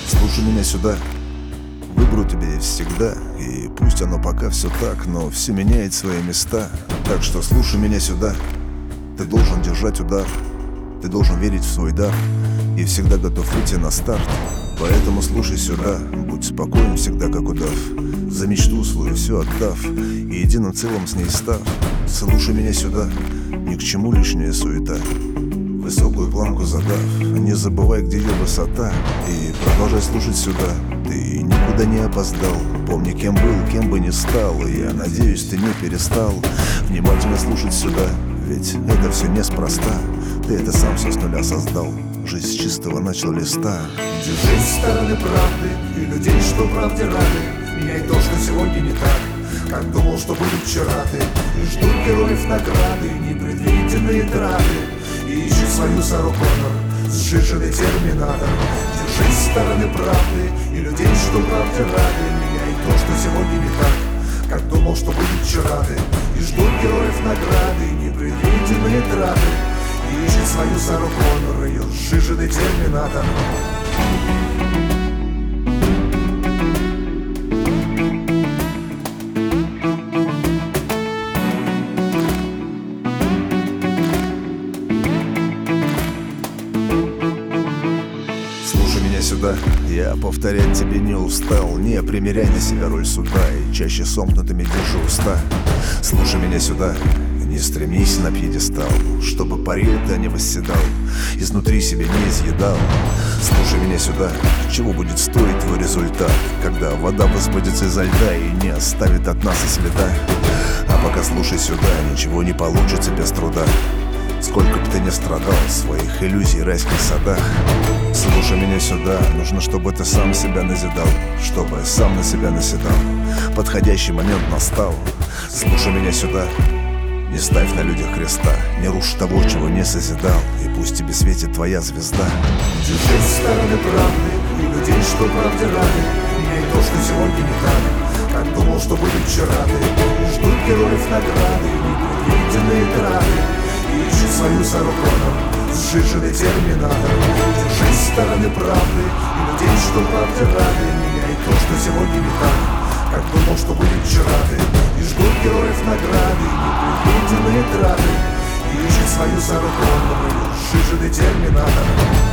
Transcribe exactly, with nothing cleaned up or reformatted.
Слушай меня сюда, выберу тебя всегда. И пусть оно пока все так, но все меняет свои места. Так что слушай меня сюда. Ты должен держать удар, ты должен верить в свой дар и всегда готов выйти на старт. Поэтому слушай сюда, будь спокоен всегда как удав, за мечту свою все отдав и единым целым с ней став. Слушай меня сюда, ни к чему лишняя суета, высокую планку задав, не забывай, где ее высота. И продолжай слушать сюда, ты никуда не опоздал. Помни, кем был, кем бы ни стал, и я надеюсь, ты не перестал внимательно слушать сюда, ведь это все неспроста. Ты это сам все с нуля создал, жизнь с чистого начал листа. Держись с стороны правды и людей, что правде рады. Меняй то, что сегодня не так, как думал, что будет вчера ты. И ждут героев награды, непредвиденные траты. И ищи свою Сару Коннор, сжиженный терминатор. Держись с стороны правды и людей, что правде рады. Меняй то, что сегодня не так, как думал, что будет вчера ты. И ждут героев награды, непредвиденные траты. И ищет свою Сару Коннор, ее сжиженный терминатор. Слушай меня сюда, я повторять тебе не устал. Не примеряй на себя роль суда и чаще сомкнутыми держи уста. Слушай меня сюда, не стремись на пьедестал, чтобы парить ты не восседал, изнутри себя не изъедал. Слушай меня сюда, чего будет стоить твой результат, когда вода высвободится изо льда и не оставит от нас и следа. А пока слушай сюда, ничего не получится без труда, сколько бы ты ни страдал в своих иллюзий райских садах. Слушай меня сюда, нужно, чтобы ты сам себя назидал, чтобы сам на себя наседал, подходящий момент настал. Слушай меня сюда, не ставь на людях креста, не рушь того, чего не созидал, и пусть тебе светит твоя звезда. Держись с стороны правды и людей, что правде рады. Меняй то, что сегодня не так, как думал, что будет вчера ты. И ждут героев награды, непредвиденные траты. И ищи свою Сару Коннор, сжиженный терминатор. Держись с стороны правды и людей, что правде рады. Меняй то, что сегодня не так, как думал, что будет вчера ты. И ждут героев награды, непредвиденные траты. И ищет свою Сару Коннор, ее сжиженный терминатор.